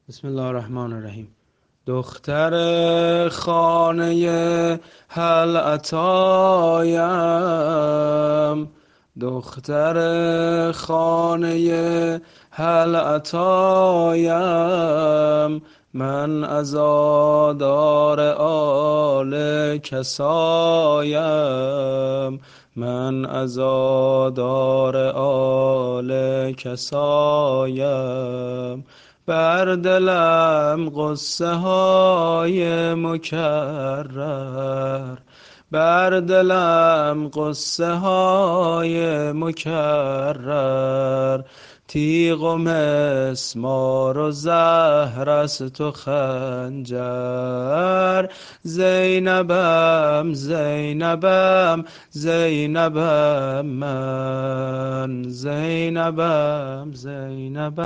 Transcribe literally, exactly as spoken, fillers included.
بسم الله الرحمن الرحیم. دختر خانه هل عطایم، دختر خانه هل عطایم، من عزادار آل کسایم، من عزادار آل کسایم. بر دلم غصه های مکرر، بر دلم قصه های مکرر، تیغ و مسمار و زهر از تو خنجر. زینبم زینبم زینبم من، زینبم زینبم.